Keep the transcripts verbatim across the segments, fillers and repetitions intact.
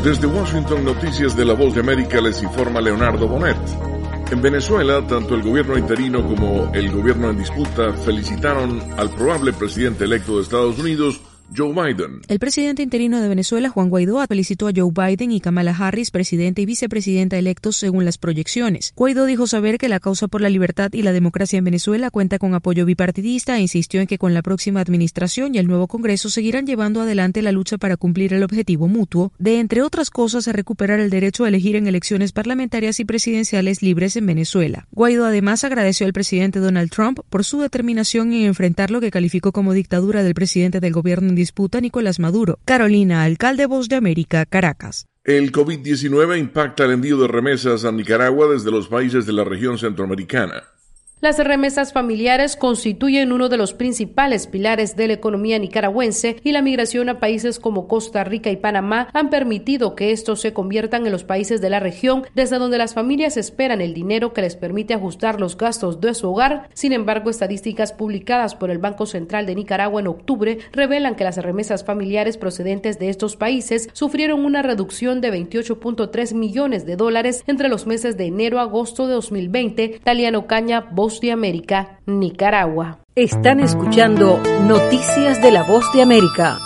Desde Washington, Noticias de la Voz de América, les informa Leonardo Bonet. En Venezuela, tanto el gobierno interino como el gobierno en disputa felicitaron al probable presidente electo de Estados Unidos, Joe Biden. El presidente interino de Venezuela, Juan Guaidó, felicitó a Joe Biden y Kamala Harris, presidente y vicepresidenta electos según las proyecciones. Guaidó dijo saber que la causa por la libertad y la democracia en Venezuela cuenta con apoyo bipartidista e insistió en que con la próxima administración y el nuevo Congreso seguirán llevando adelante la lucha para cumplir el objetivo mutuo de, entre otras cosas, recuperar el derecho a elegir en elecciones parlamentarias y presidenciales libres en Venezuela. Guaidó además agradeció al presidente Donald Trump por su determinación en enfrentar lo que calificó como dictadura del presidente del gobierno disputa Nicolás Maduro. Carolina Alcalde, Voz de América, Caracas. El COVID diecinueve impacta el envío de remesas a Nicaragua desde los países de la región centroamericana. Las remesas familiares constituyen uno de los principales pilares de la economía nicaragüense y la migración a países como Costa Rica y Panamá han permitido que estos se conviertan en los países de la región desde donde las familias esperan el dinero que les permite ajustar los gastos de su hogar. Sin embargo, estadísticas publicadas por el Banco Central de Nicaragua en octubre revelan que las remesas familiares procedentes de estos países sufrieron una reducción de veintiocho punto tres millones de dólares entre los meses de enero a agosto de dos mil veinte. Taliano Caña, Voz de América, Nicaragua. Están escuchando Noticias de la Voz de América.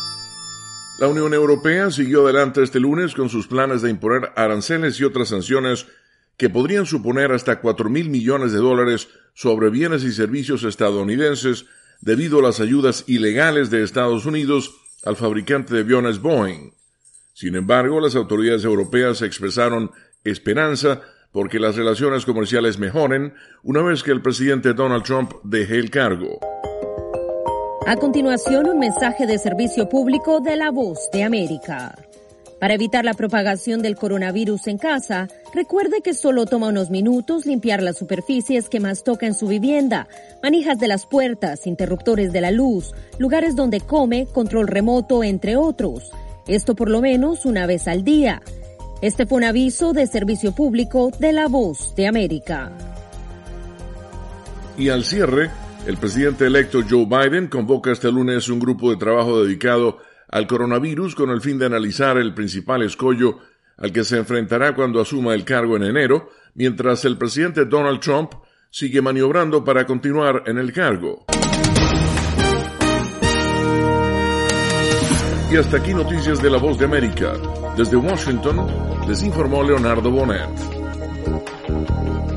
La Unión Europea siguió adelante este lunes con sus planes de imponer aranceles y otras sanciones que podrían suponer hasta cuatro mil millones de dólares sobre bienes y servicios estadounidenses debido a las ayudas ilegales de Estados Unidos al fabricante de aviones Boeing. Sin embargo, las autoridades europeas expresaron esperanza porque las relaciones comerciales mejoren una vez que el presidente Donald Trump deje el cargo. A continuación, un mensaje de servicio público de la Voz de América. Para evitar la propagación del coronavirus en casa, recuerde que solo toma unos minutos limpiar las superficies que más toca en su vivienda, manijas de las puertas, interruptores de la luz, lugares donde come, control remoto, entre otros. Esto por lo menos una vez al día. Este fue un aviso de servicio público de la Voz de América. Y al cierre, el presidente electo Joe Biden convoca este lunes un grupo de trabajo dedicado al coronavirus con el fin de analizar el principal escollo al que se enfrentará cuando asuma el cargo en enero, mientras el presidente Donald Trump sigue maniobrando para continuar en el cargo. Y hasta aquí Noticias de la Voz de América. Desde Washington, les informó Leonardo Bonet.